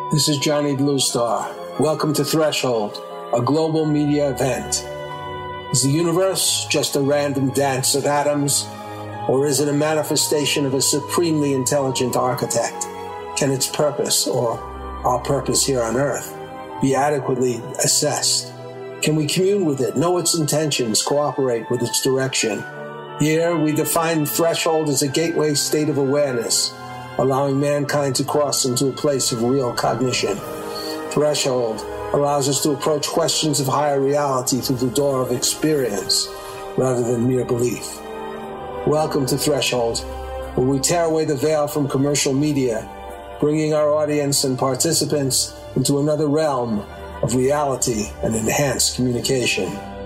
This is Johnny Bluestar. Welcome to Threshold, a global media event. Is the universe just a random dance of atoms, or is it a manifestation of a supremely intelligent architect? Can its purpose, or our purpose here on Earth, be adequately assessed? Can we commune with it, know its intentions, cooperate with its direction? Here, we define threshold as a gateway state of awareness, allowing mankind to cross into a place of real cognition. Threshold allows us to approach questions of higher reality through the door of experience, rather than mere belief. Welcome to Threshold, where we tear away the veil from commercial media, bringing our audience and participants into another realm of reality and enhanced communication.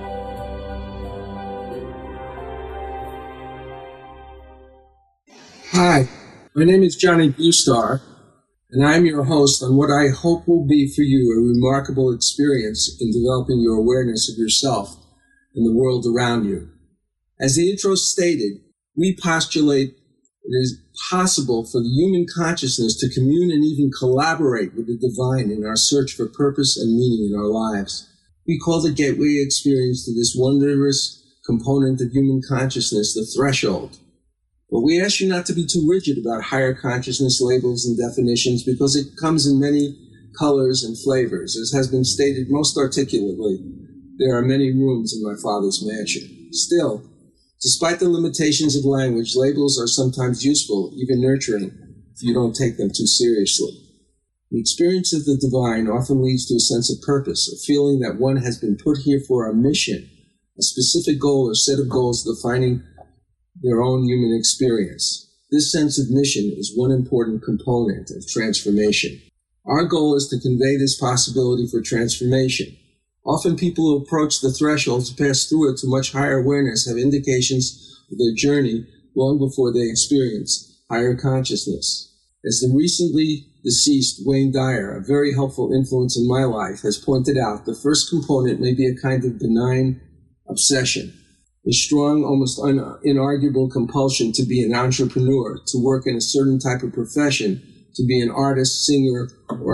Hi, my name is Johnny Bluestar, and I'm your host on what I hope will be for you a remarkable experience in developing your awareness of yourself and the world around you. As the intro stated, we postulate it is possible for the human consciousness to commune and even collaborate with the divine in our search for purpose and meaning in our lives. We call the gateway experience to this wondrous component of human consciousness the threshold. But we ask you not to be too rigid about higher consciousness labels and definitions because it comes in many colors and flavors. As has been stated most articulately, there are many rooms in my Father's mansion. Still, despite the limitations of language, labels are sometimes useful, even nurturing, if you don't take them too seriously. The experience of the divine often leads to a sense of purpose, a feeling that one has been put here for a mission, a specific goal or set of goals defining their own human experience. This sense of mission is one important component of transformation. Our goal is to convey this possibility for transformation. Often people who approach the threshold to pass through it to much higher awareness have indications of their journey long before they experience higher consciousness. As the recently deceased Wayne Dyer, a very helpful influence in my life, has pointed out, the first component may be a kind of benign obsession, a strong, almost inarguable compulsion to be an entrepreneur, to work in a certain type of profession, to be an artist, singer,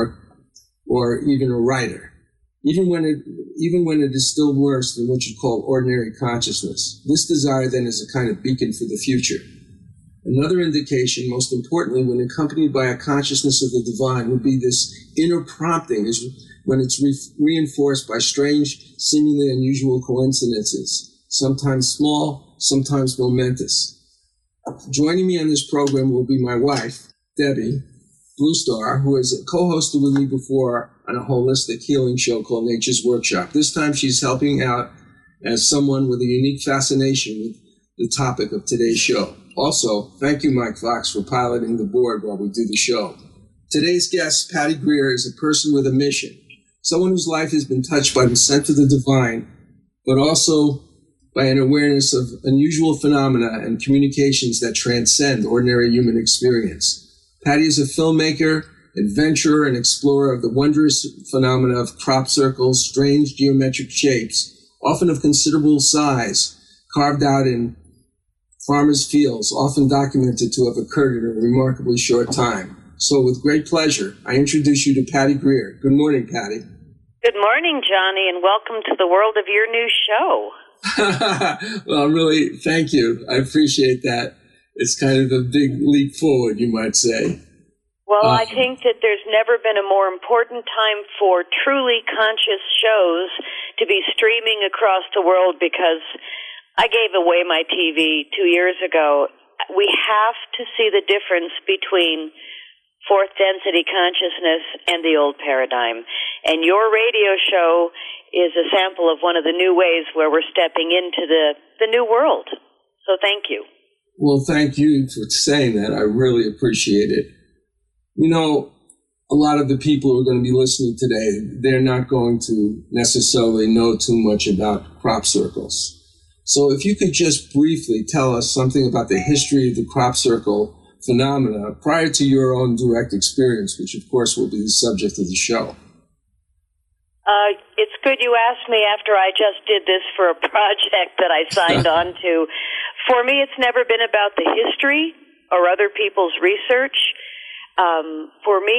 or even a writer. Even when it is still worse than what you call ordinary consciousness. This desire then is a kind of beacon for the future. Another indication, most importantly, when accompanied by a consciousness of the divine, would be this inner prompting, is when it's reinforced by strange, seemingly unusual coincidences, sometimes small, sometimes momentous. Joining me on this program will be my wife, Debbie Bluestar, who has co-hosted with me before on a holistic healing show called Nature's Workshop. This time she's helping out as someone with a unique fascination with the topic of today's show. Also, thank you, Mike Fox, for piloting the board while we do the show. Today's guest, Patty Greer, is a person with a mission, someone whose life has been touched by the scent of the divine, but also by an awareness of unusual phenomena and communications that transcend ordinary human experience. Patty is a filmmaker, adventurer, and explorer of the wondrous phenomena of crop circles, strange geometric shapes, often of considerable size, carved out in farmers' fields, often documented to have occurred in a remarkably short time. So with great pleasure, I introduce you to Patty Greer. Good morning, Patty. Good morning, Johnny, and welcome to the world of your new show. Well, really, thank you. I appreciate that. It's kind of a big leap forward, you might say. Well, I think that there's never been a more important time for truly conscious shows to be streaming across the world, because I gave away my TV 2 years ago. We have to see the difference between fourth density consciousness and the old paradigm. And your radio show is a sample of one of the new ways where we're stepping into the new world. So thank you. Well, thank you for saying that. I really appreciate it. You know, a lot of the people who are going to be listening today, they're not going to necessarily know too much about crop circles. So if you could just briefly tell us something about the history of the crop circle phenomena prior to your own direct experience, which of course will be the subject of the show. It's good you asked me after I just did this for a project that I signed on to. For me, it's never been about the history or other people's research. For me,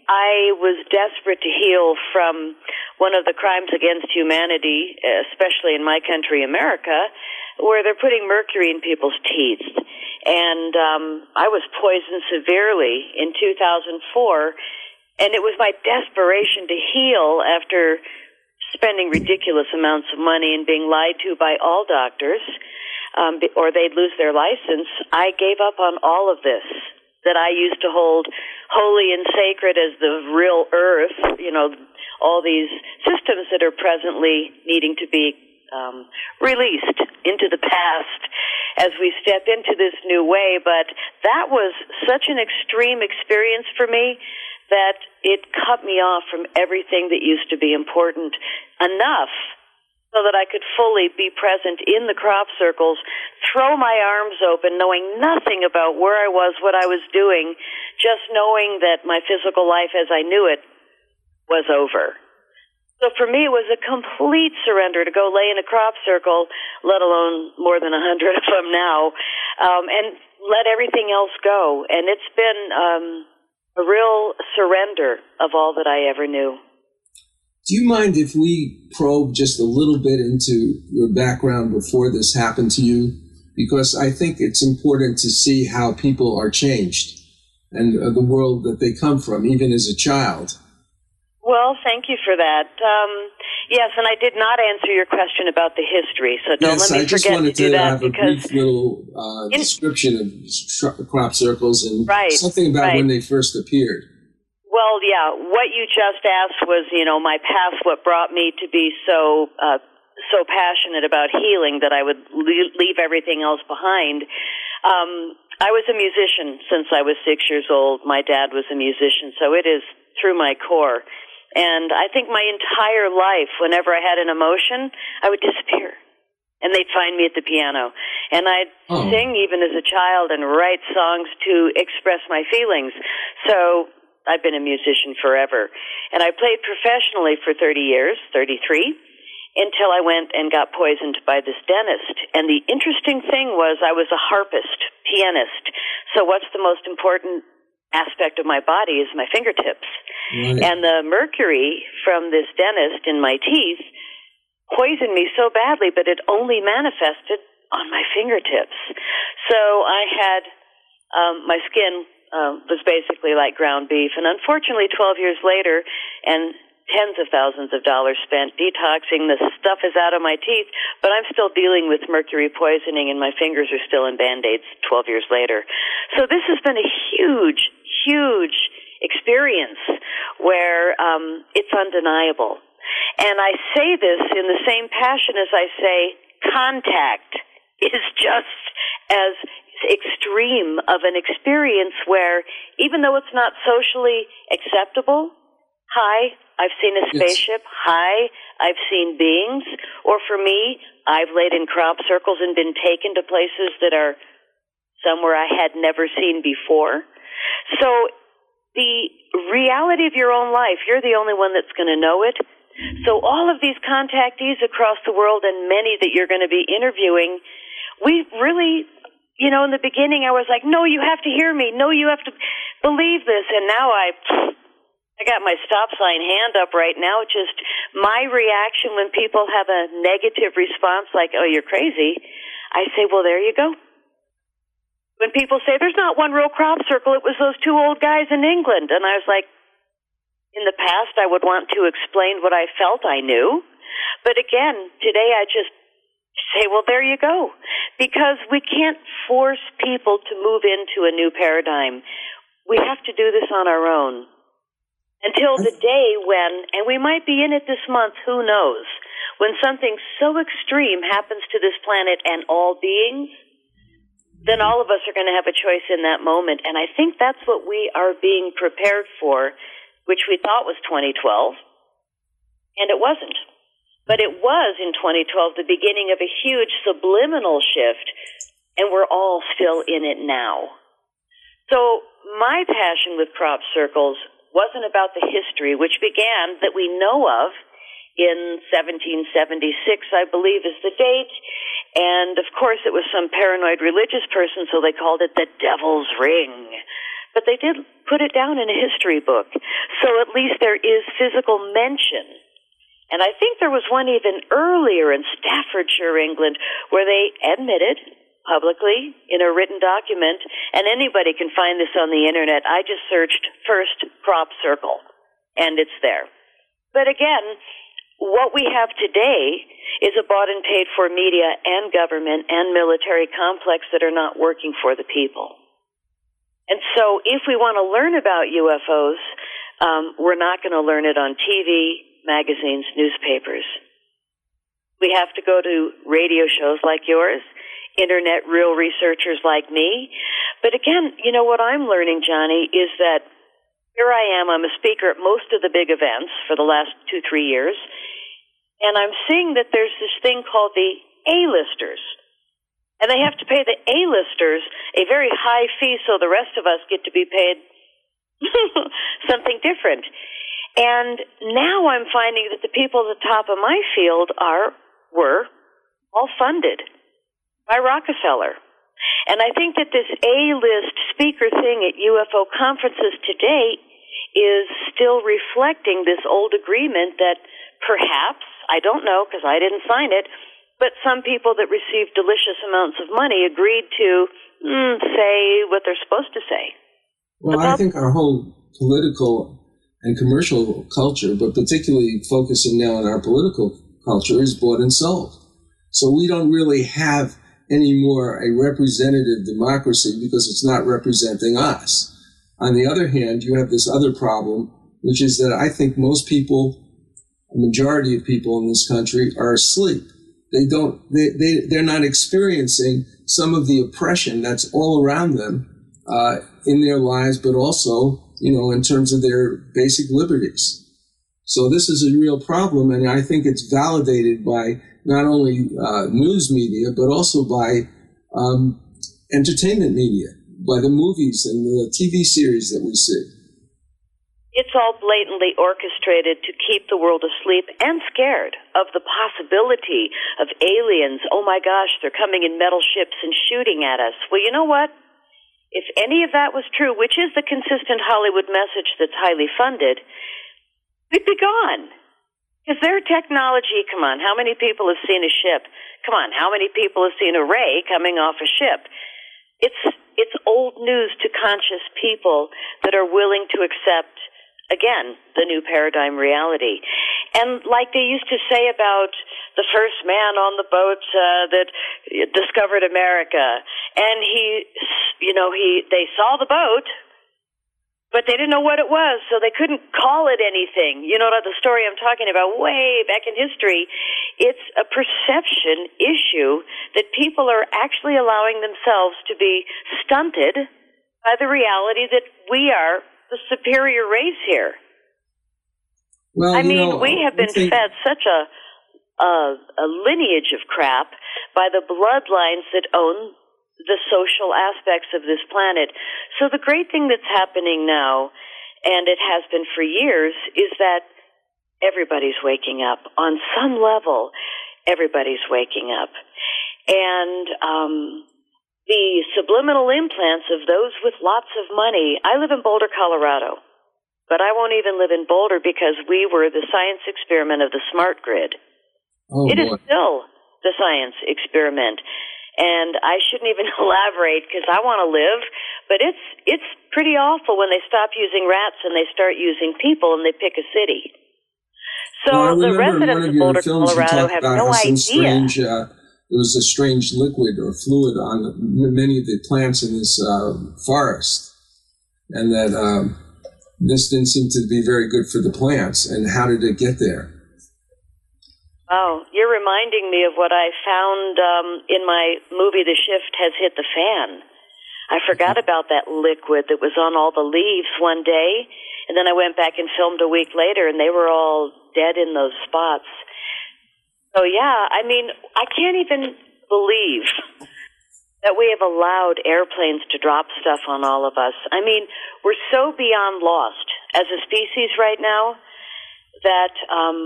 I was desperate to heal from one of the crimes against humanity, especially in my country, America, where they're putting mercury in people's teeth. And I was poisoned severely in 2004, and it was my desperation to heal after spending ridiculous amounts of money and being lied to by all doctors, or they'd lose their license. I gave up on all of this that I used to hold holy and sacred as the real earth, all these systems that are presently needing to be released into the past as we step into this new way. But that was such an extreme experience for me that it cut me off from everything that used to be important enough so that I could fully be present in the crop circles, throw my arms open, knowing nothing about where I was, what I was doing, just knowing that my physical life as I knew it was over. So for me, it was a complete surrender to go lay in a crop circle, let alone more than 100 of them now, and let everything else go. And it's been a real surrender of all that I ever knew. Do you mind if we probe just a little bit into your background before this happened to you? Because I think it's important to see how people are changed and the world that they come from, even as a child. Well, thank you for that. Yes, and I did not answer your question about the history, so don't let me forget to do that. Yes, I just wanted to have a brief little description of crop circles and something about when they first appeared. Well, yeah, what you just asked was, my past, what brought me to be so passionate about healing that I would leave everything else behind. I was a musician since I was 6 years old. My dad was a musician, so it is through my core. And I think my entire life, whenever I had an emotion, I would disappear. And they'd find me at the piano. And I'd sing even as a child and write songs to express my feelings. So I've been a musician forever. And I played professionally for 30 years, 33, until I went and got poisoned by this dentist. And the interesting thing was I was a harpist, pianist. So what's the most important aspect of my body is my fingertips. Right. And the mercury from this dentist in my teeth poisoned me so badly, but it only manifested on my fingertips. So I had my skin was basically like ground beef. And unfortunately, 12 years later, and tens of thousands of dollars spent detoxing, the stuff is out of my teeth, but I'm still dealing with mercury poisoning, and my fingers are still in Band-Aids 12 years later. So this has been a huge, huge experience where it's undeniable. And I say this in the same passion as I say contact is just as extreme of an experience where even though it's not socially acceptable, hi, I've seen a spaceship, hi, I've seen beings, or for me, I've laid in crop circles and been taken to places that are somewhere I had never seen before. So the reality of your own life, you're the only one that's going to know it. So all of these contactees across the world and many that you're going to be interviewing, we really, in the beginning I was like, no, you have to hear me. No, you have to believe this. And now I got my stop sign hand up right now. Just my reaction when people have a negative response like, oh, you're crazy, I say, well, there you go. When people say, there's not one real crop circle, it was those two old guys in England. And I was like, in the past, I would want to explain what I felt I knew. But again, today I just say, well, there you go. Because we can't force people to move into a new paradigm. We have to do this on our own. Until the day when, and we might be in it this month, who knows, when something so extreme happens to this planet and all beings, then all of us are going to have a choice in that moment. And I think that's what we are being prepared for, which we thought was 2012, and it wasn't. But it was in 2012 the beginning of a huge subliminal shift, and we're all still in it now. So my passion with crop circles wasn't about the history, which began, that we know of, in 1776, I believe, is the date. And, of course, it was some paranoid religious person, so they called it the Devil's Ring, but they did put it down in a history book. So at least there is physical mention. And I think there was one even earlier in Staffordshire, England, where they admitted publicly in a written document, and anybody can find this on the internet. I just searched first crop circle, and it's there. But again, what we have today is a bought and paid for media and government and military complex that are not working for the people. And so if we want to learn about UFOs, we're not going to learn it on TV, magazines, newspapers. We have to go to radio shows like yours, internet real researchers like me. But again, you know what I'm learning, Johnny, is that here I am, I'm a speaker at most of the big events for the last 2-3 years, and I'm seeing that there's this thing called the A-listers. And they have to pay the A-listers a very high fee so the rest of us get to be paid something different. And now I'm finding that the people at the top of my field were all funded by Rockefeller. And I think that this A-list speaker thing at UFO conferences today is still reflecting this old agreement that perhaps, I don't know because I didn't sign it, but some people that received delicious amounts of money agreed to say what they're supposed to say. Well, I think our whole political and commercial culture, but particularly focusing now on our political culture, is bought and sold. So we don't really have anymore a representative democracy because it's not representing us. On the other hand, you have this other problem, which is that I think most people, a majority of people in this country, are asleep. They're not experiencing some of the oppression that's all around them in their lives, but also, in terms of their basic liberties. So this is a real problem, and I think it's validated by not only news media, but also by entertainment media, by the movies and the TV series that we see. It's all blatantly orchestrated to keep the world asleep and scared of the possibility of aliens. Oh my gosh, they're coming in metal ships and shooting at us. Well, you know what? If any of that was true, which is the consistent Hollywood message that's highly funded, we'd be gone. Because their technology, come on, how many people have seen a ship? Come on, how many people have seen a ray coming off a ship? It's old news to conscious people that are willing to accept, again, the new paradigm reality. And like they used to say about the first man on the boat that discovered America, and they saw the boat, but they didn't know what it was, so they couldn't call it anything. You know the story I'm talking about way back in history. It's a perception issue that people are actually allowing themselves to be stunted by the reality that we are the superior race here. Well, we have been fed such a lineage of crap by the bloodlines that own the social aspects of this planet. So the great thing that's happening now, and it has been for years, is that everybody's waking up. On some level, everybody's waking up. And the subliminal implants of those with lots of money. I live in Boulder, Colorado, but I won't even live in Boulder because we were the science experiment of the smart grid. Oh, it is still the science experiment. And I shouldn't even elaborate because I want to live, but it's pretty awful when they stop using rats and they start using people and they pick a city. So the residents of Boulder, Colorado have no idea. There was a strange liquid or fluid on many of the plants in this forest, and that this didn't seem to be very good for the plants. And how did it get there? Oh, you're reminding me of what I found in my movie, The Shift Has Hit the Fan. I forgot about that liquid that was on all the leaves one day, and then I went back and filmed a week later, and they were all dead in those spots. So, yeah, I can't even believe that we have allowed airplanes to drop stuff on all of us. We're so beyond lost as a species right now that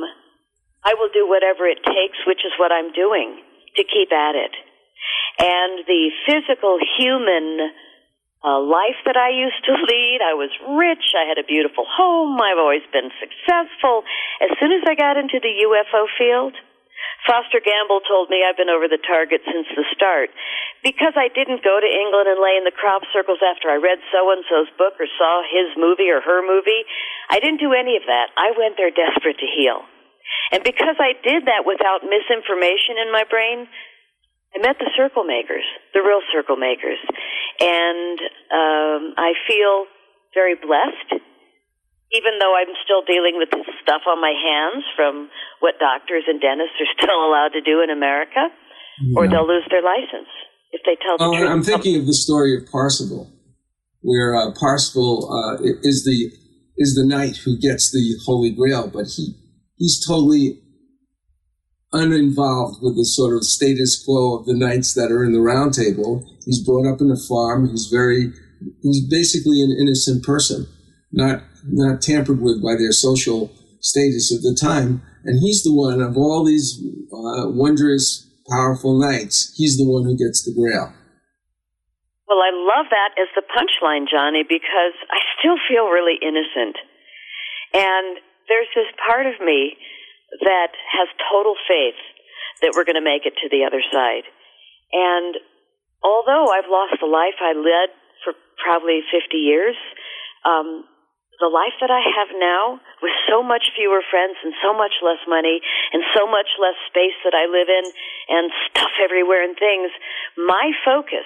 I will do whatever it takes, which is what I'm doing, to keep at it. And the physical human life that I used to lead. I was rich. I had a beautiful home. I've always been successful. As soon as I got into the UFO field, Foster Gamble told me I've been over the target since the start. Because I didn't go to England and lay in the crop circles after I read so-and-so's book or saw his movie or her movie, I didn't do any of that. I went there desperate to heal. And because I did that without misinformation in my brain, I met the circle makers, the real circle makers. And I feel very blessed, even though I'm still dealing with this stuff on my hands from what doctors and dentists are still allowed to do in America, or they'll lose their license if they tell the truth. I'm thinking of the story of Parsifal, where Parsifal is the knight who gets the Holy Grail, but he's totally uninvolved with the sort of status quo of the knights that are in the Round Table. He's brought up in a farm. He's basically an innocent person, not tampered with by their social status at the time. And he's the one of all these wondrous, powerful knights. He's the one who gets the Grail. Well, I love that as the punchline, Johnny, because I still feel really innocent. And there's this part of me that has total faith that we're going to make it to the other side. And although I've lost the life I led for probably 50 years, the life that I have now, with so much fewer friends and so much less money and so much less space that I live in and stuff everywhere and things, my focus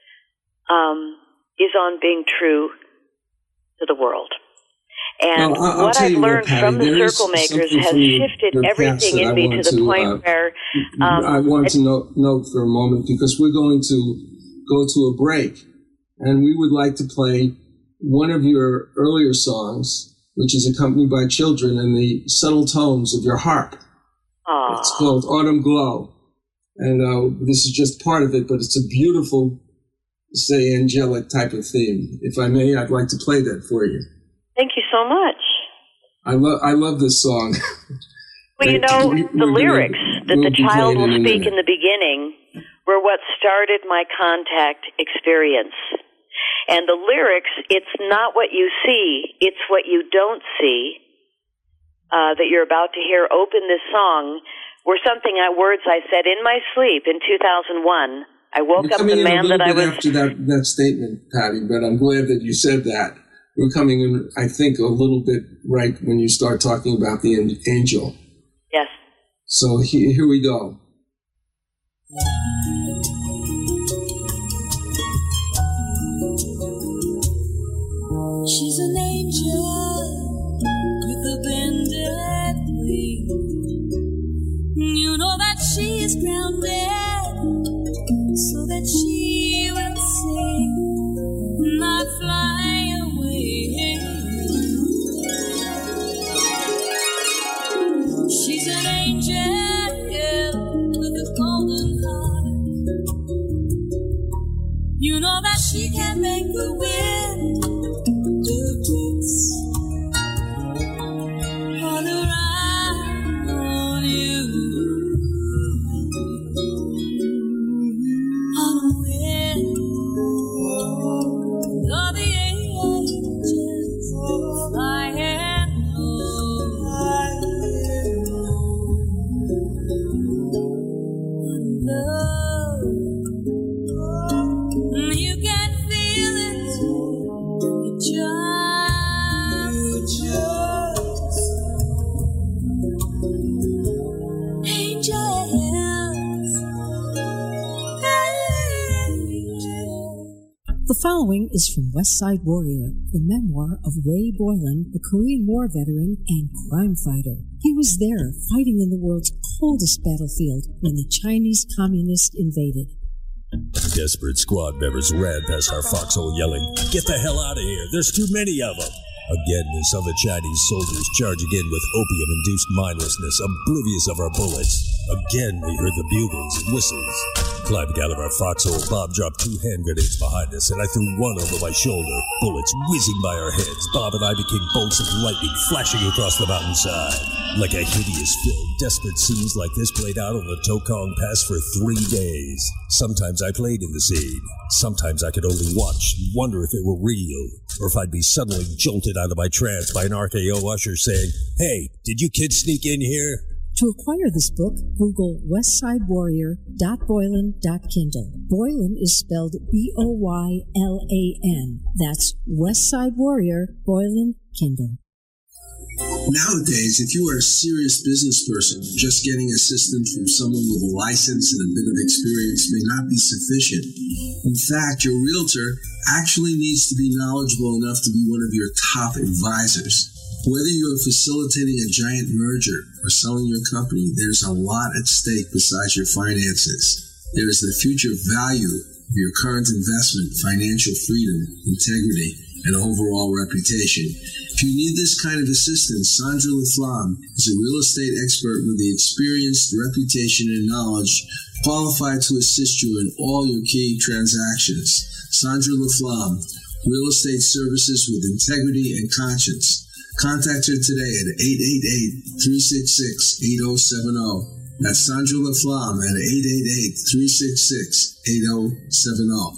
is on being true to the world. And I'll what I've learned from the circle makers has shifted your everything in me to the point where... I want to note for a moment, because we're going to go to a break, and we would like to play one of your earlier songs, which is accompanied by children and the subtle tones of your harp. Aww. It's called Autumn Glow. And this is just part of it, but it's a beautiful, say, angelic type of theme. If I may, I'd like to play that for you. Thank you so much. I love this song. Well, you know, the lyrics that the child will speak in the beginning were what started my contact experience. And the lyrics, it's not what you see, it's what you don't see, that you're about to hear open this song, were words I said in my sleep in 2001. I woke up the man that I was... after that statement, Patty, but I'm glad that you said that. We're coming in, I think, a little bit right when you start talking about the angel. Yes. So here we go. She's an angel with a bended wing. You know that she is grounded so that she will sing, not fly away. She's an angel with a golden heart. You know that she can make the wind do tricks all around on you. On a wind, all the angels flying low. And love, you can feel it. The following is from West Side Warrior, the memoir of Ray Boylan, the Korean War veteran and crime fighter. He was there, fighting in the world's coldest battlefield when the Chinese communists invaded. Desperate squad members ran past our foxhole yelling, "Get the hell out of here, there's too many of them!" Again, we saw the Chinese soldiers charging in with opium-induced mindlessness, oblivious of our bullets. Again, we heard the bugles and whistles. climbed out of our foxhole, Bob dropped 2 hand grenades behind us, and I threw one over my shoulder. Bullets whizzing by our heads, Bob and I became bolts of lightning flashing across the mountainside. Like a hideous film, desperate scenes like this played out on the Tokong Pass for 3 days. Sometimes I played in the scene. Sometimes I could only watch and wonder if it were real, or if I'd be suddenly jolted out of my trance by an RKO usher saying, "Hey, did you kids sneak in here?" To acquire this book, Google westsidewarrior.boylan.kindle. Boylan is spelled Boylan. That's Westside Warrior, Boylan, Kindle. Nowadays, if you are a serious business person, just getting assistance from someone with a license and a bit of experience may not be sufficient. In fact, your realtor actually needs to be knowledgeable enough to be one of your top advisors. Whether you are facilitating a giant merger or selling your company, there's a lot at stake besides your finances. There is the future value of your current investment, financial freedom, integrity, and overall reputation. If you need this kind of assistance, Sandra LaFlamme is a real estate expert with the experience, reputation, and knowledge qualified to assist you in all your key transactions. Sandra LaFlamme, real estate services with integrity and conscience. Contact her today at 888-366-8070. That's Sandra LaFlamme at 888-366-8070.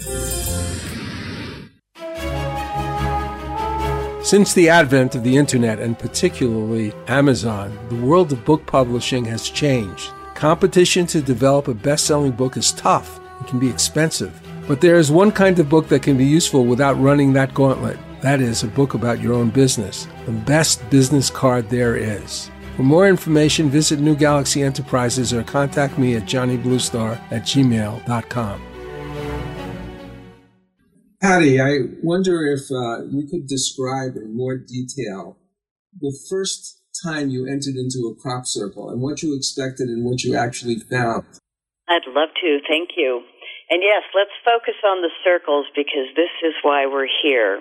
Since the advent of the internet, and particularly Amazon, the world of book publishing has changed. Competition to develop a best-selling book is tough. It can be expensive. But there is one kind of book that can be useful without running that gauntlet. That is a book about your own business. The best business card there is. For more information, visit New Galaxy Enterprises or contact me at johnnybluestar@gmail.com. Patty, I wonder if you could describe in more detail the first time you entered into a crop circle and what you expected and what you actually found. I'd love to. Thank you. And yes, let's focus on the circles because this is why we're here.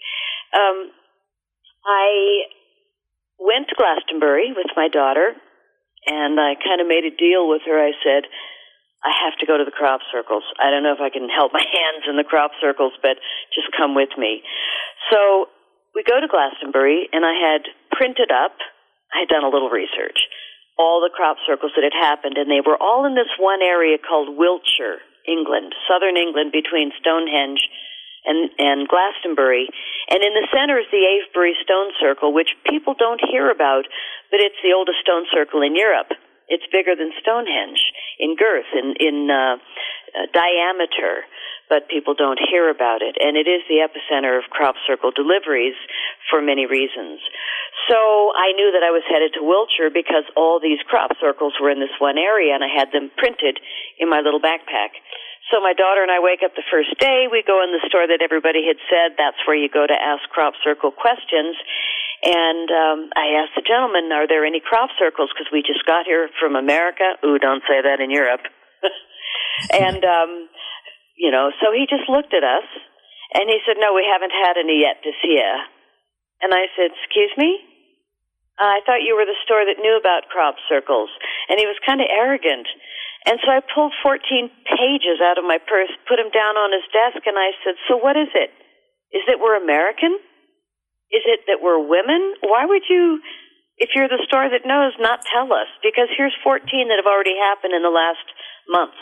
I went to Glastonbury with my daughter, and I kind of made a deal with her. I said, I have to go to the crop circles. I don't know if I can help my hands in the crop circles, but just come with me. So we go to Glastonbury, and I had printed up, I had done a little research, all the crop circles that had happened, and they were all in this one area called Wiltshire, England, southern England, between Stonehenge and Glastonbury. And in the center is the Avebury Stone Circle, which people don't hear about, but it's the oldest stone circle in Europe. It's bigger than Stonehenge in girth, in diameter, but people don't hear about it. And it is the epicenter of crop circle deliveries for many reasons. So I knew that I was headed to Wiltshire because all these crop circles were in this one area, and I had them printed in my little backpack. So my daughter and I wake up the first day. We go in the store that everybody had said that's where you go to ask crop circle questions. And I asked the gentleman, are there any crop circles? Because we just got here from America. Ooh, don't say that in Europe. And, so he just looked at us. And he said, no, we haven't had any yet this year. And I said, excuse me? I thought you were the store that knew about crop circles. And he was kind of arrogant. And so I pulled 14 pages out of my purse, put them down on his desk, and I said, so what is it? Is it we're American? Is it that we're women? Why would you, if you're the store that knows, not tell us? Because here's 14 that have already happened in the last month.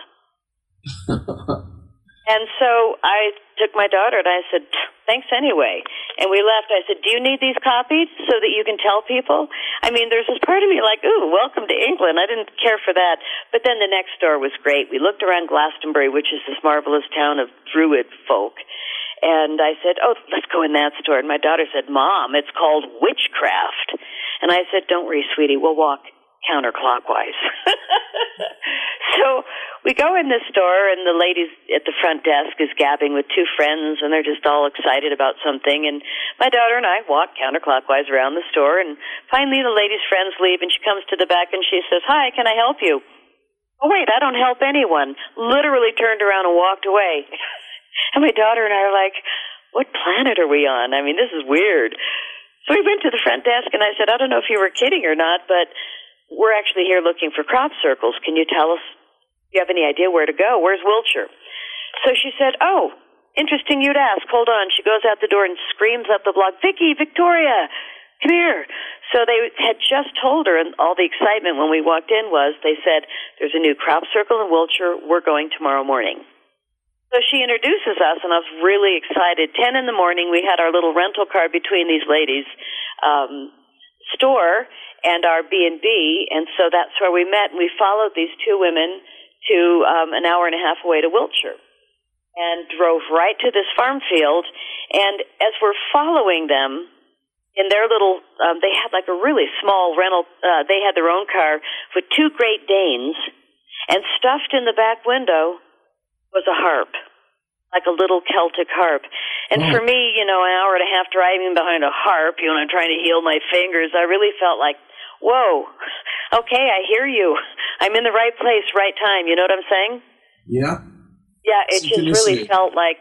And so I took my daughter, and I said, thanks anyway. And we left. I said, do you need these copied so that you can tell people? I mean, there's this part of me like, ooh, welcome to England. I didn't care for that. But then the next store was great. We looked around Glastonbury, which is this marvelous town of Druid folk. And I said, oh, let's go in that store. And my daughter said, Mom, it's called Witchcraft. And I said, don't worry, sweetie, we'll walk counterclockwise. So we go in this store, and the lady at the front desk is gabbing with two friends, and they're just all excited about something. And my daughter and I walk counterclockwise around the store, and finally the lady's friends leave, and she comes to the back, and she says, hi, can I help you? Oh, wait, I don't help anyone. Literally turned around and walked away. And my daughter and I are like, what planet are we on? I mean, this is weird. So we went to the front desk, and I said, I don't know if you were kidding or not, but we're actually here looking for crop circles. Can you tell us you have any idea where to go? Where's Wiltshire? So she said, oh, interesting you'd ask. Hold on. She goes out the door and screams up the block, Vicki, Victoria, come here. So they had just told her, and all the excitement when we walked in was, they said, there's a new crop circle in Wiltshire. We're going tomorrow morning. So she introduces us, and I was really excited. 10 in the morning, we had our little rental car between these ladies' store and our B&B, and so that's where we met. And we followed these two women to an hour and a half away to Wiltshire and drove right to this farm field. And as we're following them, in their little, they had like a really small rental, they had their own car with two Great Danes, and stuffed in the back window was a harp, like a little Celtic harp. And for me, an hour and a half driving behind a harp, I'm trying to heal my fingers, I really felt like, whoa, okay, I hear you. I'm in the right place, right time. You know what I'm saying? Yeah. Yeah, it just really felt like,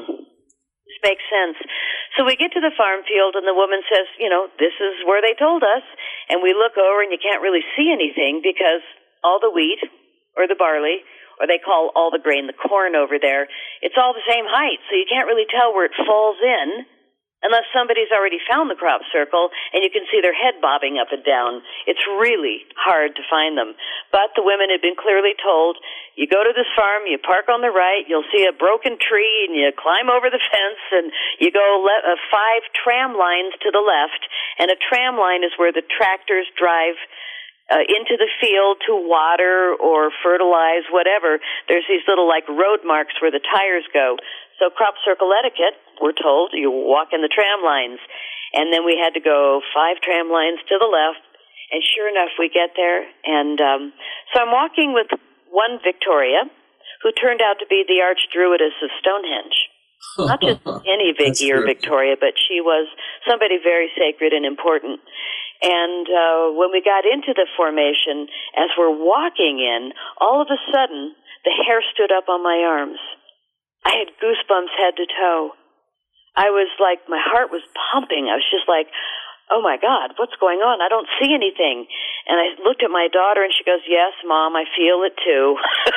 this makes sense. So we get to the farm field, and the woman says, this is where they told us. And we look over, and you can't really see anything because all the wheat or the barley, or they call all the grain the corn over there, it's all the same height, so you can't really tell where it falls in unless somebody's already found the crop circle and you can see their head bobbing up and down. It's really hard to find them. But the women had been clearly told, you go to this farm, you park on the right, you'll see a broken tree, and you climb over the fence, and you go 5 tram lines to the left, and a tram line is where the tractors drive into the field to water or fertilize, whatever. There's these little road marks where the tires go. So crop circle etiquette, we're told, you walk in the tram lines. And then we had to go 5 tram lines to the left, and sure enough, we get there. And so I'm walking with one Victoria, who turned out to be the archdruidess of Stonehenge. Not just any Vicky or Victoria, but she was somebody very sacred and important. And when we got into the formation, as we're walking in, all of a sudden, the hair stood up on my arms. I had goosebumps head to toe. I was like, my heart was pumping. I was just like, oh my God, what's going on? I don't see anything. And I looked at my daughter, and she goes, yes, Mom, I feel it too.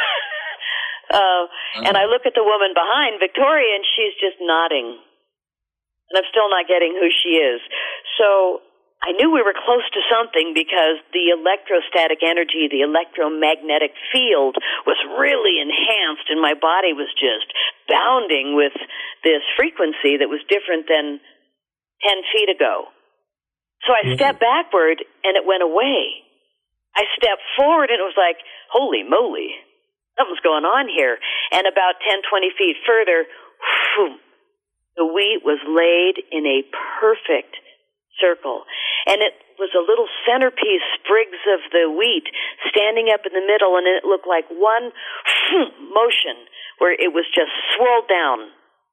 And I look at the woman behind, Victoria, and she's just nodding. And I'm still not getting who she is. So I knew we were close to something because the electrostatic energy, the electromagnetic field was really enhanced, and my body was just bounding with this frequency that was different than 10 feet ago. So I stepped backward, and it went away. I stepped forward, and it was like, holy moly, something's going on here. And about 10, 20 feet further, whew, the wheat was laid in a perfect circle. And it was a little centerpiece, sprigs of the wheat standing up in the middle, and it looked like one motion where it was just swirled down.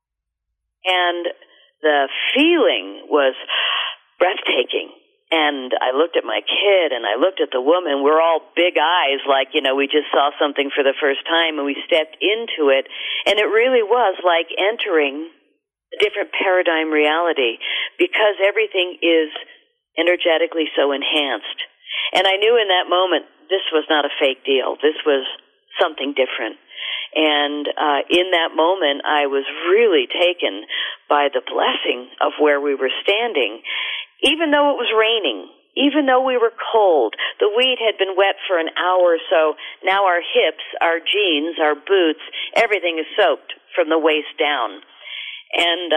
And the feeling was breathtaking. And I looked at my kid, and I looked at the woman. We're all big eyes, like, we just saw something for the first time, and we stepped into it. And it really was like entering a different paradigm reality because everything is energetically so enhanced. And I knew in that moment this was not a fake deal. This was something different. And in that moment, I was really taken by the blessing of where we were standing. Even though it was raining, even though we were cold, the wheat had been wet for an hour or so. Now our hips, our jeans, our boots, everything is soaked from the waist down. And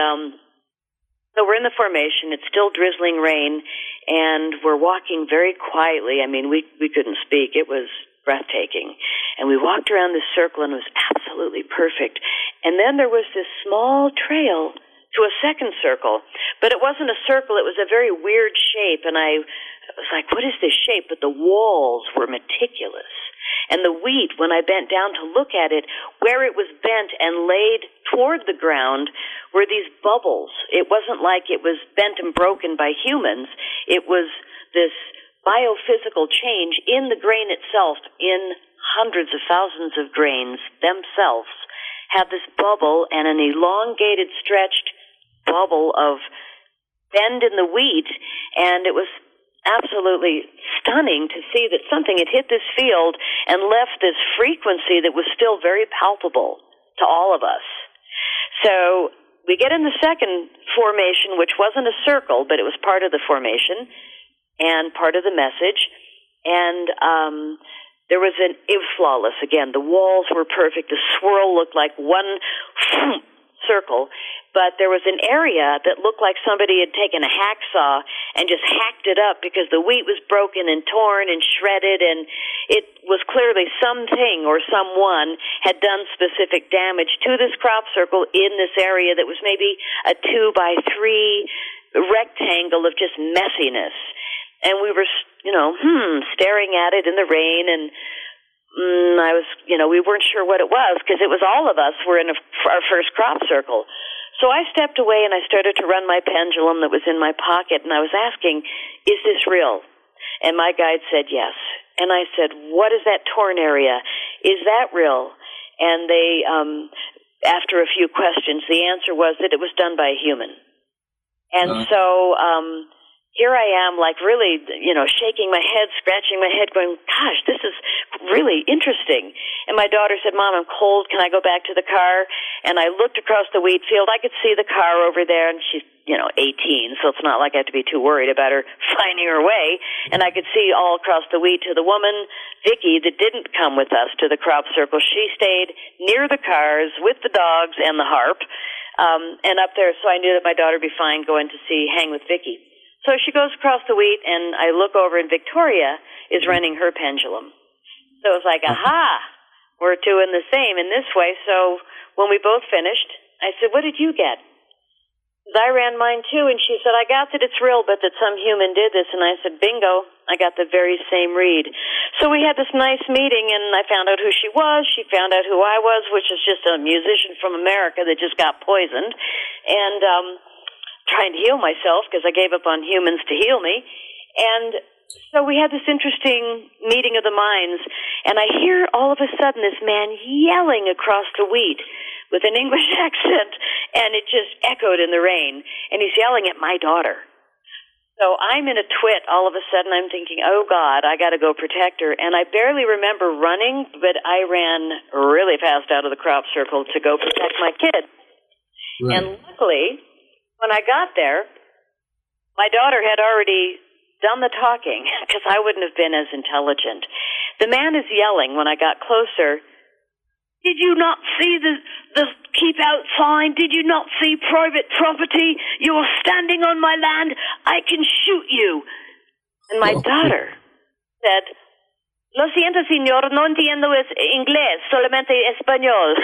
so we're in the formation. It's still drizzling rain, and we're walking very quietly. I mean, we couldn't speak. It was breathtaking. And we walked around this circle, and it was absolutely perfect. And then there was this small trail to a second circle, but it wasn't a circle. It was a very weird shape, and I was like, what is this shape? But the walls were meticulous. And the wheat, when I bent down to look at it, where it was bent and laid toward the ground were these bubbles. It wasn't like it was bent and broken by humans. It was this biophysical change in the grain itself, in hundreds of thousands of grains themselves, had this bubble and an elongated, stretched bubble of bend in the wheat, and it was absolutely stunning to see that something had hit this field and left this frequency that was still very palpable to all of us. So we get in the second formation, which wasn't a circle, but it was part of the formation and part of the message. And there was it was flawless. Again, the walls were perfect. The swirl looked like one circle, but there was an area that looked like somebody had taken a hacksaw and just hacked it up because the wheat was broken and torn and shredded, and it was clearly something or someone had done specific damage to this crop circle in this area that was maybe a 2x3 rectangle of just messiness. And we were, staring at it in the rain, and I was, we weren't sure what it was because it was all of us were in our first crop circle. So I stepped away and I started to run my pendulum that was in my pocket, and I was asking, is this real? And my guide said yes. And I said, what is that torn area? Is that real? And they, after a few questions, the answer was that it was done by a human. And so here I am, like really, shaking my head, scratching my head, going, gosh, this is really interesting. And my daughter said, Mom, I'm cold. Can I go back to the car? And I looked across the wheat field. I could see the car over there, and she's, 18, so it's not like I have to be too worried about her finding her way. And I could see all across the wheat to the woman, Vicky, that didn't come with us to the crop circle. She stayed near the cars with the dogs and the harp, and up there, so I knew that my daughter would be fine going to hang with Vicky. So she goes across the wheat, and I look over, and Victoria is running her pendulum. So it was like, aha, we're doing the same in this way. So when we both finished, I said, what did you get? I ran mine too, and she said, I got that it's real, but that some human did this. And I said, bingo, I got the very same read. So we had this nice meeting, and I found out who she was. She found out who I was, which is just a musician from America that just got poisoned. And trying to heal myself because I gave up on humans to heal me. And so we had this interesting meeting of the minds, and I hear all of a sudden this man yelling across the wheat with an English accent, and it just echoed in the rain, and he's yelling at my daughter. So I'm in a twit. All of a sudden I'm thinking, oh, God, I got to go protect her. And I barely remember running, but I ran really fast out of the crop circle to go protect my kid. Right. And luckily, when I got there, my daughter had already done the talking because I wouldn't have been as intelligent. The man is yelling when I got closer, did you not see the keep out sign? Did you not see private property? You are standing on my land. I can shoot you. And my daughter said, lo siento, señor, no entiendo inglés, solamente español.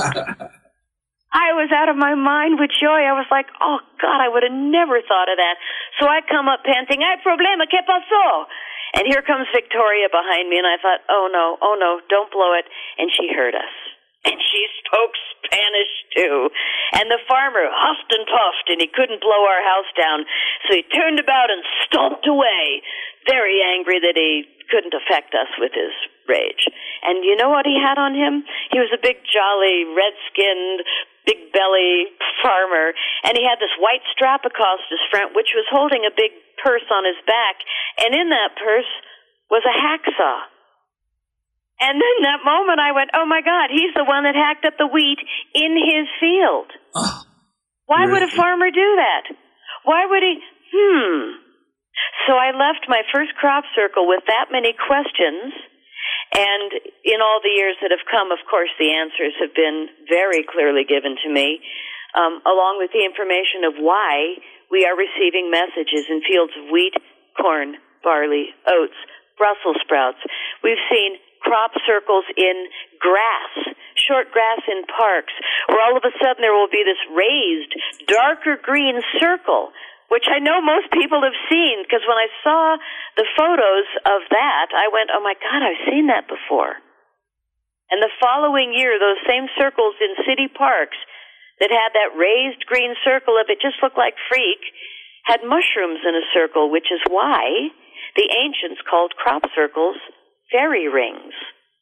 I was out of my mind with joy. I was like, oh, God, I would have never thought of that. So I come up panting, hay problema, ¿qué pasó? And here comes Victoria behind me, and I thought, oh, no, don't blow it. And she heard us. And she spoke Spanish, too. And the farmer huffed and puffed, and he couldn't blow our house down. So he turned about and stomped away, very angry that he couldn't affect us with his rage. And you know what he had on him? He was a big, jolly, red-skinned, big-belly farmer, and he had this white strap across his front, which was holding a big purse on his back, and in that purse was a hacksaw. And in that moment, I went, oh, my God, he's the one that hacked up the wheat in his field. Oh, why would a farmer do that? Why would he? So I left my first crop circle with that many questions, and in all the years that have come, of course, the answers have been very clearly given to me, along with the information of why we are receiving messages in fields of wheat, corn, barley, oats, Brussels sprouts. We've seen crop circles in grass, short grass in parks, where all of a sudden there will be this raised, darker green circle, which I know most people have seen, because when I saw the photos of that, I went, oh my God, I've seen that before. And the following year, those same circles in city parks that had that raised green circle of it just looked like freak, had mushrooms in a circle, which is why the ancients called crop circles fairy rings.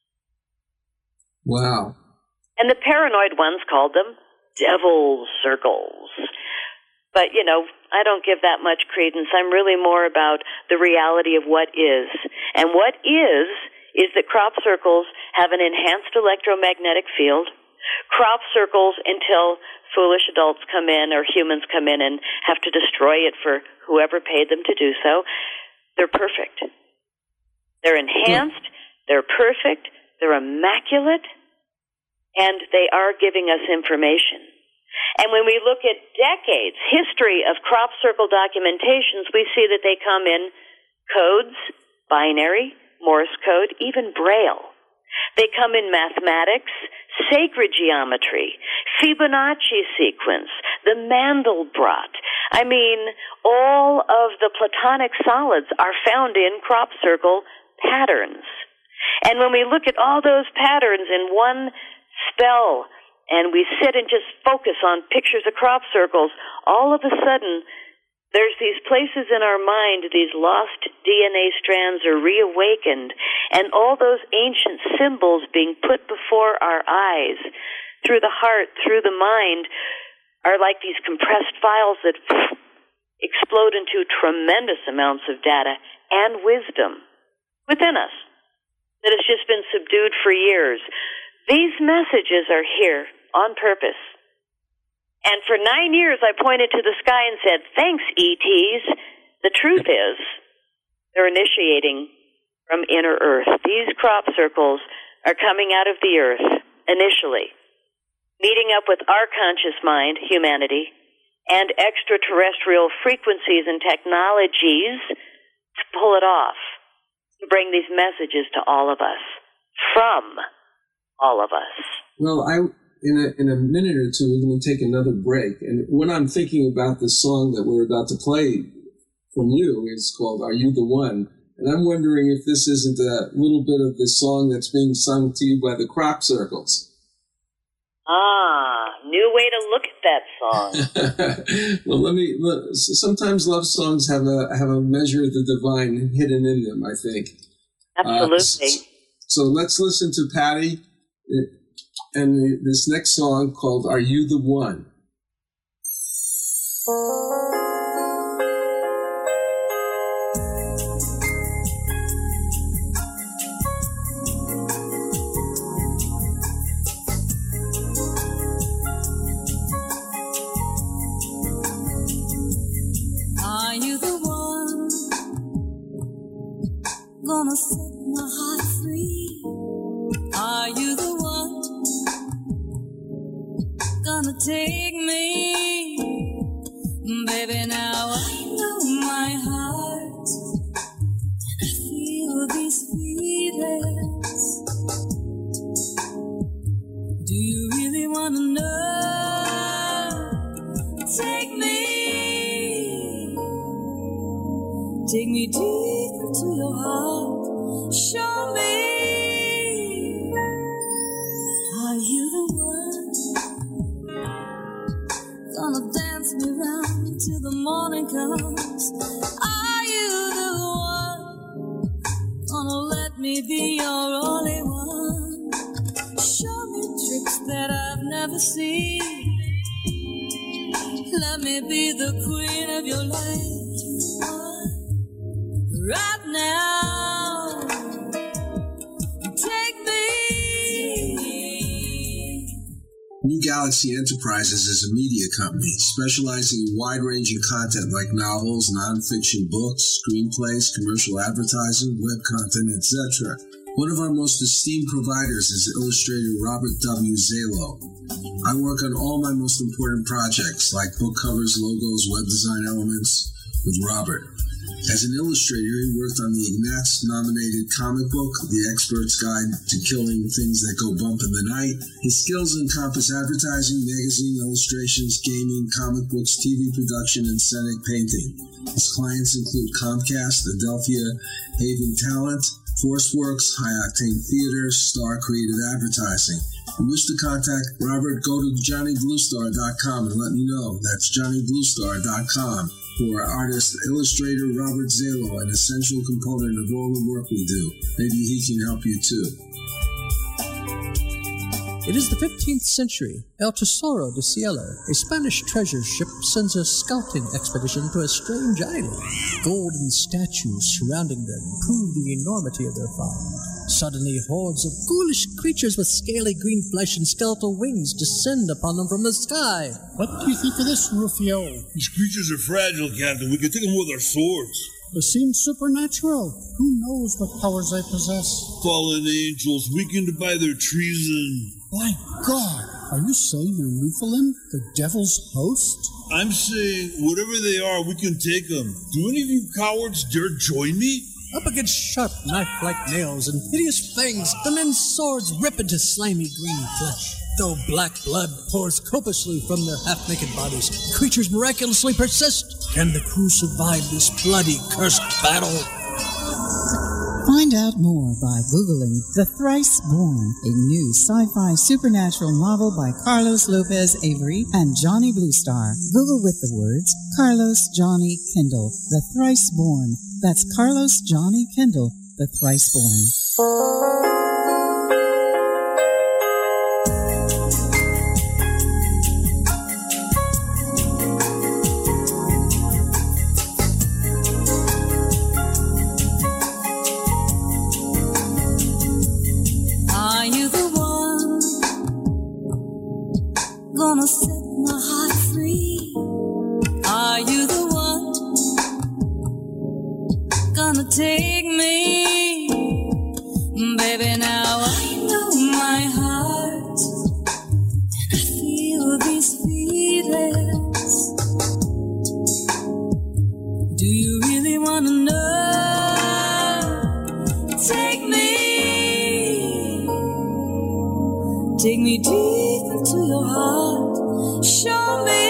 Wow. And the paranoid ones called them devil circles. But, I don't give that much credence. I'm really more about the reality of what is. And what is that crop circles have an enhanced electromagnetic field. Crop circles, until foolish adults come in or humans come in and have to destroy it for whoever paid them to do so, they're perfect. They're enhanced, they're perfect, they're immaculate, and they are giving us information. And when we look at decades, history of crop circle documentations, we see that they come in codes, binary, Morse code, even Braille. They come in mathematics, sacred geometry, Fibonacci sequence, the Mandelbrot. I mean, all of the Platonic solids are found in crop circle patterns. And when we look at all those patterns in one spell, and we sit and just focus on pictures of crop circles, all of a sudden, there's these places in our mind, these lost DNA strands are reawakened, and all those ancient symbols being put before our eyes, through the heart, through the mind, are like these compressed files that explode into tremendous amounts of data and wisdom within us that has just been subdued for years. These messages are here on purpose. And for 9 years, I pointed to the sky and said, thanks, ETs. The truth is, they're initiating from inner Earth. These crop circles are coming out of the Earth, initially, meeting up with our conscious mind, humanity, and extraterrestrial frequencies and technologies to pull it off, to bring these messages to all of us, from all of us. Well, in a minute or two, we're going to take another break. And when I'm thinking about the song that we're about to play from you, it's called Are You the One? And I'm wondering if this isn't a little bit of the song that's being sung to you by the crop circles. New way to look at that song. Well, sometimes love songs have a measure of the divine hidden in them, I think. Absolutely. So let's listen to Patty and this next song called Are You the One? Are you the one gonna set my heart free? Are you the one gonna take me? Baby, now I know my heart and I feel these feelings. Do you really wanna know? Take me deep into your heart. Show me, are you the one gonna dance me round till the morning comes? Are you the one gonna let me be your only one? Show me tricks that I've never seen. Let me be the queen of your life. Right now, take me. New Galaxy Enterprises is a media company specializing in wide-ranging content like novels, nonfiction books, screenplays, commercial advertising, web content, etc. One of our most esteemed providers is illustrator Robert W. Zalo. I work on all my most important projects like book covers, logos, web design elements with Robert. As an illustrator, he worked on the Ignatz-nominated comic book, The Expert's Guide to Killing Things That Go Bump in the Night. His skills encompass advertising, magazine illustrations, gaming, comic books, TV production, and scenic painting. His clients include Comcast, Adelphia, Haven Talent, ForceWorks, High Octane Theater, Star Creative Advertising. If you wish to contact Robert, go to JohnnyBlueStar.com and let me know. That's JohnnyBlueStar.com. For artist, illustrator Robert Zalo, an essential component of all the work we do. Maybe he can help you too. It is the 15th century. El Tesoro de Cielo, a Spanish treasure ship, sends a scouting expedition to a strange island. Golden statues surrounding them prove the enormity of their find. Suddenly, hordes of ghoulish creatures with scaly green flesh and skeletal wings descend upon them from the sky. What do you think of this, Rufio? These creatures are fragile, Captain. We can take them with our swords. They seem supernatural. Who knows what powers they possess? Fallen angels, weakened by their treason. My God! Are you saying you're Newfoundland, the devil's host? I'm saying, whatever they are, we can take them. Do any of you cowards dare join me? Up against sharp knife-like nails and hideous fangs, the men's swords rip into slimy green flesh. Though black blood pours copiously from their half-naked bodies, creatures miraculously persist. Can the crew survive this bloody, cursed battle? Find out more by Googling The Thrice Born, a new sci-fi supernatural novel by Carlos Lopez Avery and Johnny Bluestar. Google with the words Carlos Johnny Kendall, The Thrice Born. That's Carlos Johnny Kendall, The Thrice Born. Gonna set my heart free. Are you the one gonna take me? Baby, now I know my heart and I feel these feelings. Do you really wanna know? Take me deep into your heart. Show me,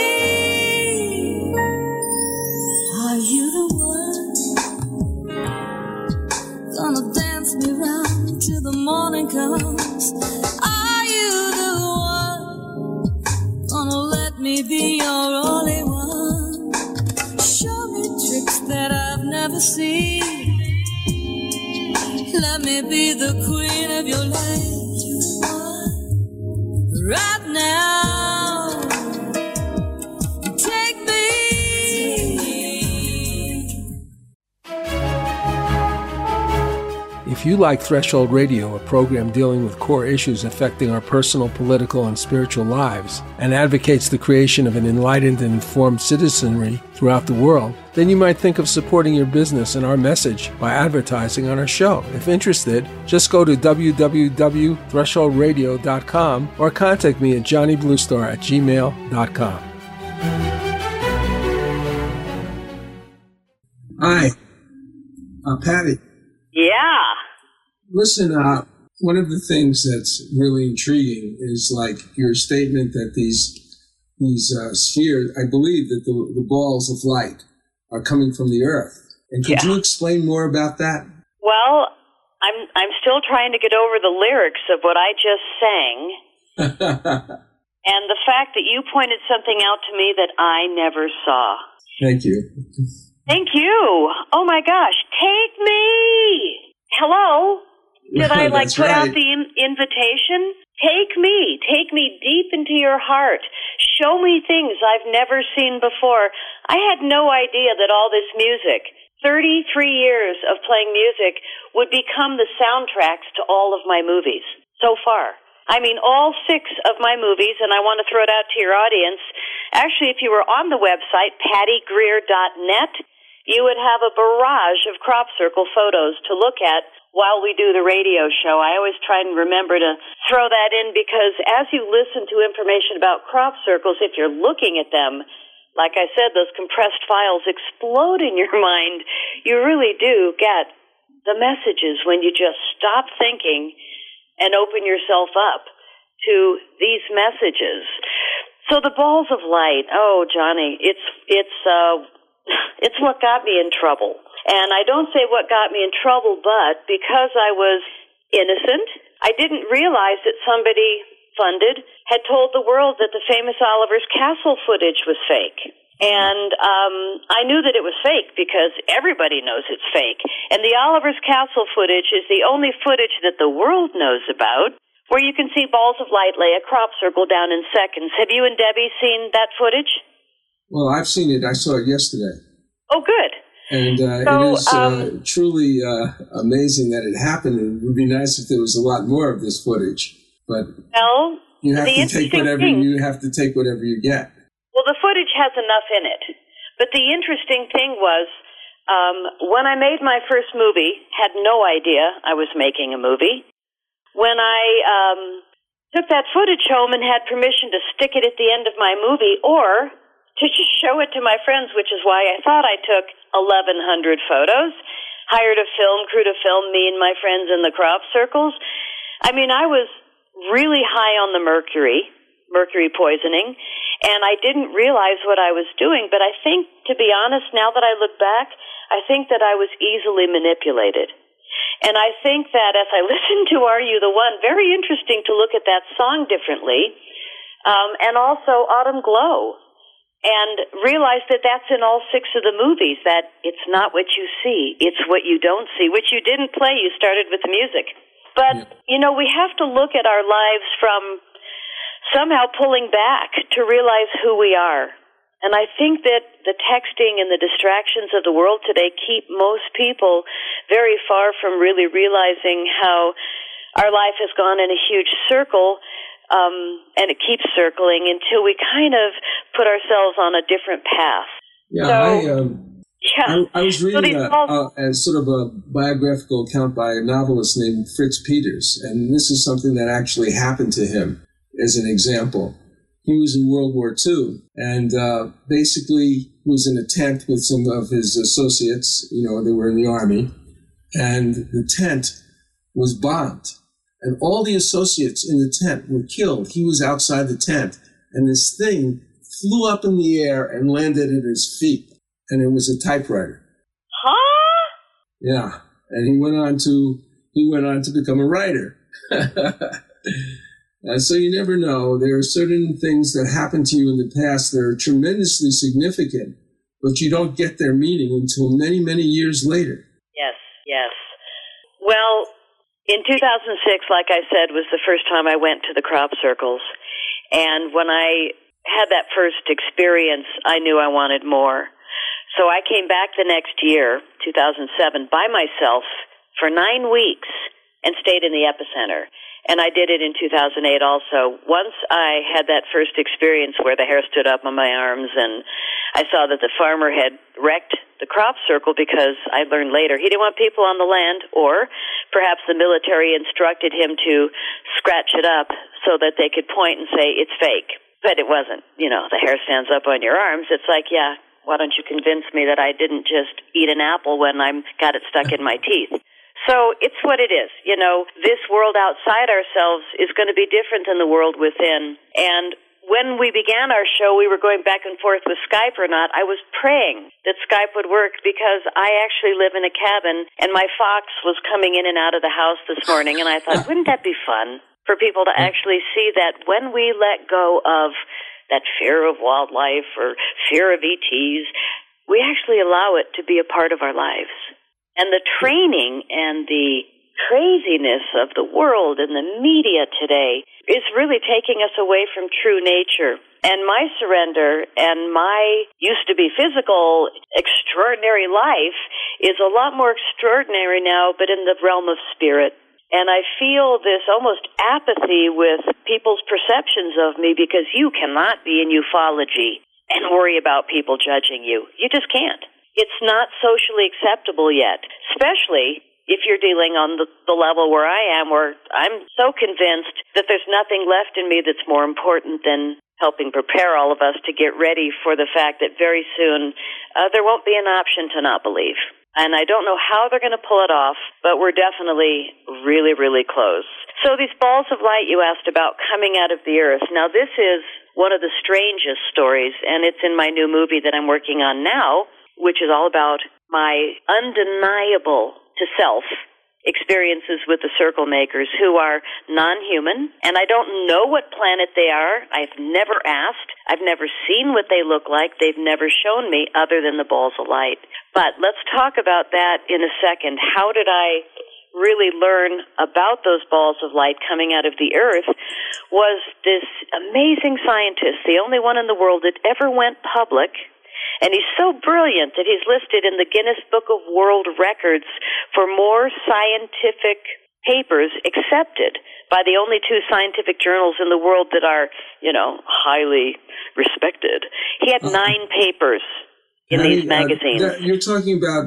are you the one gonna dance me round till the morning comes? Are you the one gonna let me be your only one? Show me tricks that I've never seen. Let me be the queen of your life. Right now, take me. If you like Threshold Radio, a program dealing with core issues affecting our personal, political, and spiritual lives, and advocates the creation of an enlightened and informed citizenry throughout the world, then you might think of supporting your business and our message by advertising on our show. If interested, just go to www.thresholdradio.com or contact me at johnnybluestar@gmail.com. Hi, Patty. Yeah. Listen, one of the things that's really intriguing is like your statement that these spheres, I believe that the balls of light are coming from the earth. And could you explain more about that? Well, I'm still trying to get over the lyrics of what I just sang. And the fact that you pointed something out to me that I never saw. Thank you. Thank you. Oh my gosh. Take me. Hello? Did I put out the invitation? Take me deep into your heart. Show me things I've never seen before. I had no idea that all this music, 33 years of playing music, would become the soundtracks to all of my movies so far. I mean, all 6 of my movies, and I want to throw it out to your audience. Actually, if you were on the website, pattygreer.net, you would have a barrage of crop circle photos to look at while we do the radio show. I always try and remember to throw that in because as you listen to information about crop circles, if you're looking at them, like I said, those compressed files explode in your mind. You really do get the messages when you just stop thinking and open yourself up to these messages. So the balls of light, oh, Johnny, it's what got me in trouble. And I don't say what got me in trouble, but because I was innocent, I didn't realize that somebody funded had told the world that the famous Oliver's Castle footage was fake. And I knew that it was fake because everybody knows it's fake. And the Oliver's Castle footage is the only footage that the world knows about where you can see balls of light lay a crop circle down in seconds. Have you and Debbie seen that footage? Well, I've seen it. I saw it yesterday. Oh, good. And it is truly amazing that it happened. It would be nice if there was a lot more of this footage. But you have to take whatever you get. Well, the footage has enough in it. But the interesting thing was, when I made my first movie, had no idea I was making a movie. When I took that footage home and had permission to stick it at the end of my movie or to just show it to my friends, which is why I thought I took 1,100 photos, hired a film crew to film me and my friends in the crop circles. I mean, I was really high on the mercury poisoning, and I didn't realize what I was doing. But I think, to be honest, now that I look back, I think that I was easily manipulated. And I think that as I listen to Are You the One, very interesting to look at that song differently, and also Autumn Glow, and realize that that's in all 6 of the movies, that it's not what you see, it's what you don't see, which you didn't play. You started with the music. But, we have to look at our lives from somehow pulling back to realize who we are. And I think that the texting and the distractions of the world today keep most people very far from really realizing how our life has gone in a huge circle, and it keeps circling until we kind of put ourselves on a different path. I was reading a sort of a biographical account by a novelist named Fritz Peters, and this is something that actually happened to him as an example. He was in World War II, and basically he was in a tent with some of his associates. They were in the army, and the tent was bombed. And all the associates in the tent were killed. He was outside the tent, and this thing flew up in the air and landed at his feet. And it was a typewriter. Huh? Yeah, and he went on to become a writer. And so you never know. There are certain things that happen to you in the past that are tremendously significant, but you don't get their meaning until many, many years later. Yes. Well, in 2006, like I said, was the first time I went to the crop circles. And when I had that first experience, I knew I wanted more. So I came back the next year, 2007, by myself for 9 weeks and stayed in the epicenter. And I did it in 2008 also. Once I had that first experience where the hair stood up on my arms and I saw that the farmer had wrecked the crop circle because I learned later he didn't want people on the land, or perhaps the military instructed him to scratch it up so that they could point and say it's fake. But it wasn't. The hair stands up on your arms. It's like, why don't you convince me that I didn't just eat an apple when I got it stuck in my teeth? So it's what it is. This world outside ourselves is going to be different than the world within. And when we began our show, we were going back and forth with Skype or not. I was praying that Skype would work because I actually live in a cabin, and my fox was coming in and out of the house this morning, and I thought, wouldn't that be fun for people to actually see that when we let go of that fear of wildlife or fear of ETs, we actually allow it to be a part of our lives. And the training and the craziness of the world and the media today is really taking us away from true nature. And my surrender and my used-to-be physical extraordinary life is a lot more extraordinary now, but in the realm of spirit. And I feel this almost apathy with people's perceptions of me because you cannot be in ufology and worry about people judging you. You just can't. It's not socially acceptable yet, especially if you're dealing on the level where I am, where I'm so convinced that there's nothing left in me that's more important than helping prepare all of us to get ready for the fact that very soon there won't be an option to not believe. And I don't know how they're going to pull it off, but we're definitely really, really close. So these balls of light you asked about coming out of the earth. Now, this is one of the strangest stories, and it's in my new movie that I'm working on now, which is all about my undeniable to self experiences with the circle makers who are non-human, and I don't know what planet they are. I've never asked. I've never seen what they look like. They've never shown me other than the balls of light. But let's talk about that in a second. How did I really learn about those balls of light coming out of the earth was this amazing scientist, the only one in the world that ever went public. And he's so brilliant that he's listed in the Guinness Book of World Records for more scientific papers accepted by the only two scientific journals in the world that are, highly respected. He had 9 papers in these magazines. You're talking about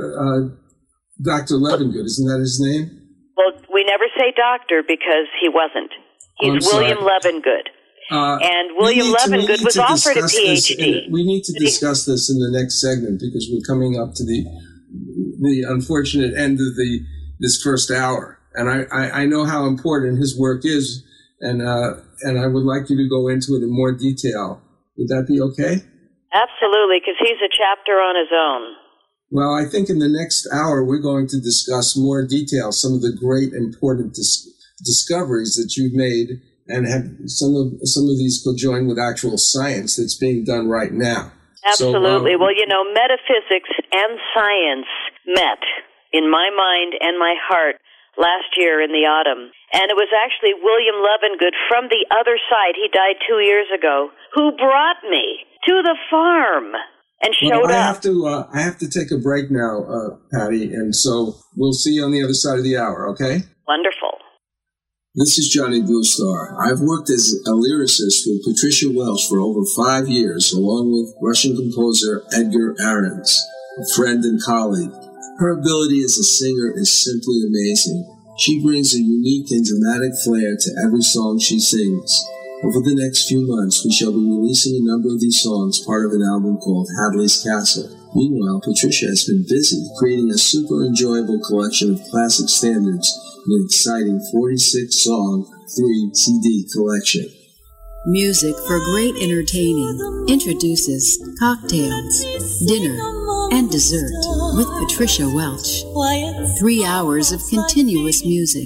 Dr. Levengood, isn't that his name? Well, we never say doctor because he wasn't. He's William Levengood. And William Levengood was offered a PhD. We need to discuss this in the next segment because we're coming up to the unfortunate end of this first hour. And I know how important his work is, and I would like you to go into it in more detail. Would that be okay? Absolutely, because he's a chapter on his own. Well, I think in the next hour we're going to discuss more detail, some of the great important discoveries that you've made, and have some of these conjoined with actual science that's being done right now. Absolutely. Well, metaphysics and science met in my mind and my heart last year in the autumn. And it was actually William Levengood from the other side, he died 2 years ago, who brought me to the farm and showed up. I have to take a break now, Patty, and so we'll see you on the other side of the hour, okay? Wonderful. This is Johnny Bluestar. I've worked as a lyricist with Patricia Welch for over 5 years, along with Russian composer Edgar Ahrens, a friend and colleague. Her ability as a singer is simply amazing. She brings a unique and dramatic flair to every song she sings. Over the next few months, we shall be releasing a number of these songs, part of an album called Hadley's Castle. Meanwhile, Patricia has been busy creating a super enjoyable collection of classic standards in an exciting 46-song, 3-CD collection. Music for great entertaining introduces Cocktails, Dinner, and Dessert with Patricia Welch. 3 hours of continuous music.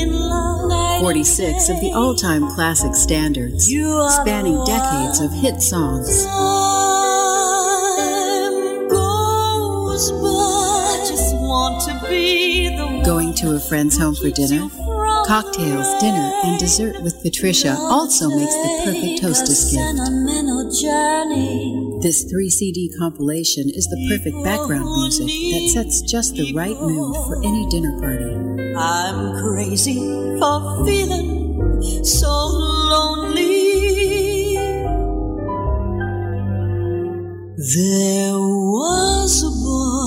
46 of the all-time classic standards, spanning decades of hit songs. Going to a friend's home for dinner? Cocktails, Dinner, and Dessert with Patricia also makes the perfect hostess gift. This 3-CD compilation is the perfect background music that sets just the right mood for any dinner party. I'm crazy for feeling so lonely. There was a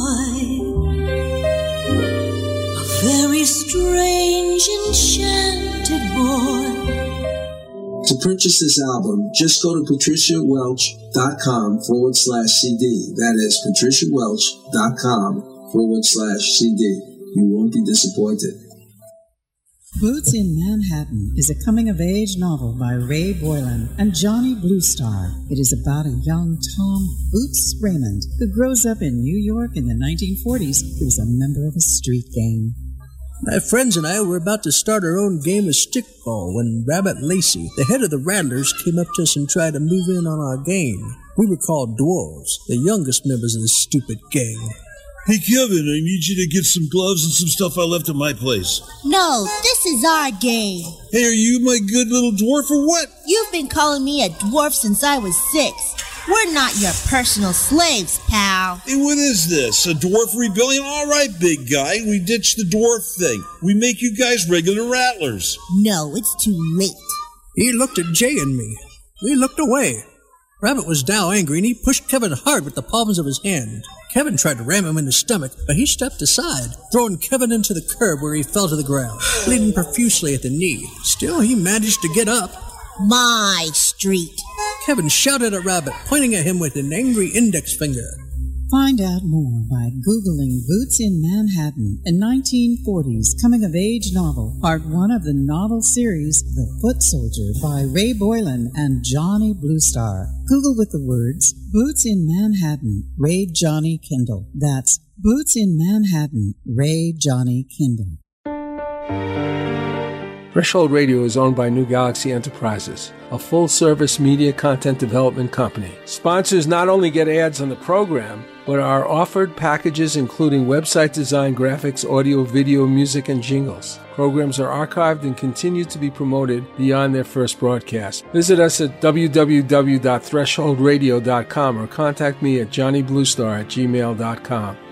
boy, a very strange, enchanted boy. To purchase this album, just go to patriciawelch.com/CD. That is patriciawelch.com/CD. You won't be disappointed. Boots in Manhattan is a coming-of-age novel by Ray Boylan and Johnny Bluestar. It is about a young Tom Boots Raymond who grows up in New York in the 1940s. He was a member of a street gang. My friends and I were about to start our own game of stickball when Rabbit Lacey, the head of the Rattlers, came up to us and tried to move in on our game. We were called Dwarves, the youngest members of the stupid gang. Hey, Kevin, I need you to get some gloves and some stuff I left at my place. No, this is our game. Hey, are you my good little dwarf or what? You've been calling me a dwarf since I was 6. We're not your personal slaves, pal. Hey, what is this? A dwarf rebellion? All right, big guy, we ditched the dwarf thing. We make you guys regular rattlers. No, it's too late. He looked at Jay and me. We looked away. Rabbit was now angry, and he pushed Kevin hard with the palms of his hand. Kevin tried to ram him in the stomach, but he stepped aside, throwing Kevin into the curb where he fell to the ground, bleeding profusely at the knee. Still, he managed to get up. My street. Kevin shouted at Rabbit, pointing at him with an angry index finger. Find out more by Googling Boots in Manhattan, a 1940s coming-of-age novel, part 1 of the novel series The Foot Soldier by Ray Boylan and Johnny Bluestar. Google with the words Boots in Manhattan, Ray Johnny Kindle. That's Boots in Manhattan, Ray Johnny Kindle. Threshold Radio is owned by New Galaxy Enterprises, a full-service media content development company. Sponsors not only get ads on the program, but are offered packages including website design, graphics, audio, video, music, and jingles. Programs are archived and continue to be promoted beyond their first broadcast. Visit us at www.thresholdradio.com or contact me at johnnybluestar@gmail.com.